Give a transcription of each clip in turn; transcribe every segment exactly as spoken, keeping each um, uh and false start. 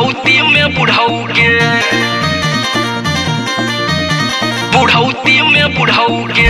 बुढ़ौती में बुढ़ऊ के बुढ़ौती में बुढ़ऊ के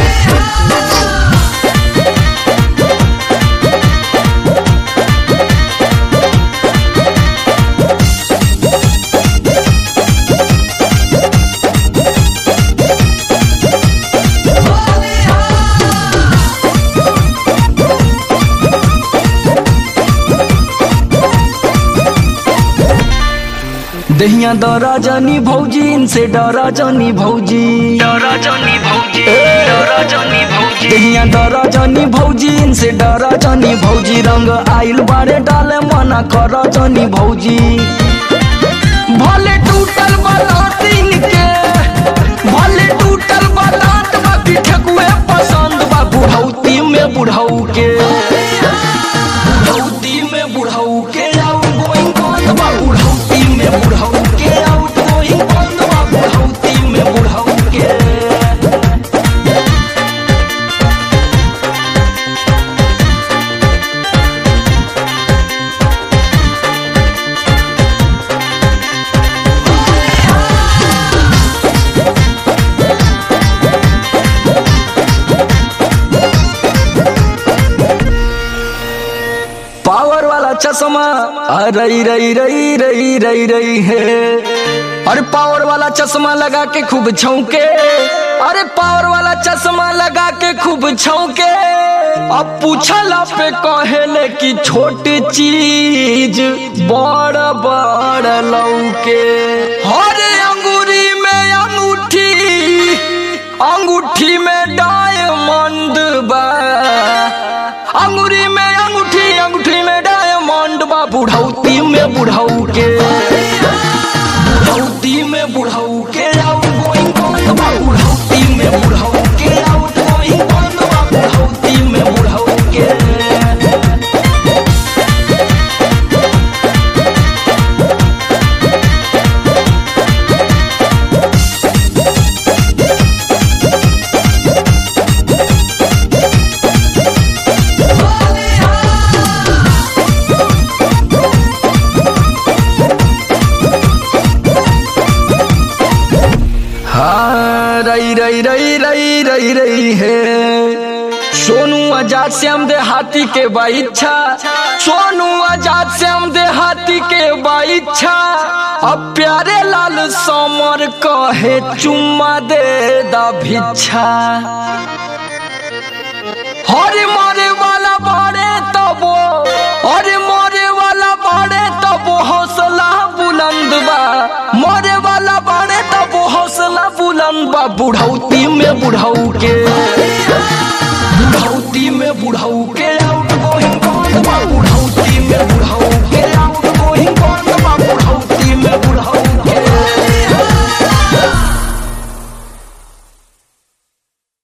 दहिया डरा जानी भौजी, इनसे डरा जानी भौजी, डरा जानी भौजी, डरा जानी भौजी, दहिया डरा जानी भौजी, इनसे डरा जानी भौजी। रंग आइल बारे डाले मना करा जानी भौजी। भले टूटल बालात इनके, भले टूटल बालात बाकी ठकुए पसंद बा। बुढ़ौती में बुढ़ऊ के, बुढ़ौती में बुढ़ऊ के आउट गोइंग बंद बा। बुढ़ौती में बुढ़ऊ के आउट गोइंग बंद बा। बुढ़ौती में बुढ़ऊ के पावर वाला चश्मा रई रई रई रई रई रई है। अरे पावर वाला चश्मा लगा के खूब छौके, अरे पावर वाला चश्मा लगा के खूब छौके। अब पूछला पे कहेले कि छोटी चीज बड़ बड़ लौके। अरे अंगूरी में अंगूठी, अंगूठी में डायमंड बा। अंगूरी में अंगूठी, अंगूठी में डायमंड बा। बुढ़ौती में बुढ़ऊ के, बुढ़ौती में बुढ़ऊ के आउट गोइंग बंद बा। बुढ़ौती में बुढ़ऊ के आउट गोइंग बंद बा। बुढ़ौती में बुढ़ऊ के हाँ रई रई रई रई रई रई है। सोनू आजाद श्याम देहाती के बाइच्छा, सोनू आजाद श्याम देहाती के बाइच्छा। अब प्यारे लाल समर कहे चुम्मा दे दा भिक्षा। हरे मारे वाला बाड़े तबो, हरे मारे वाला बाड़े तबो हौसला बुलंद बा। मारे वाला बाड़े तबो हौसला बुलंद बा। बुढ़ौती में बुढ़ऊ के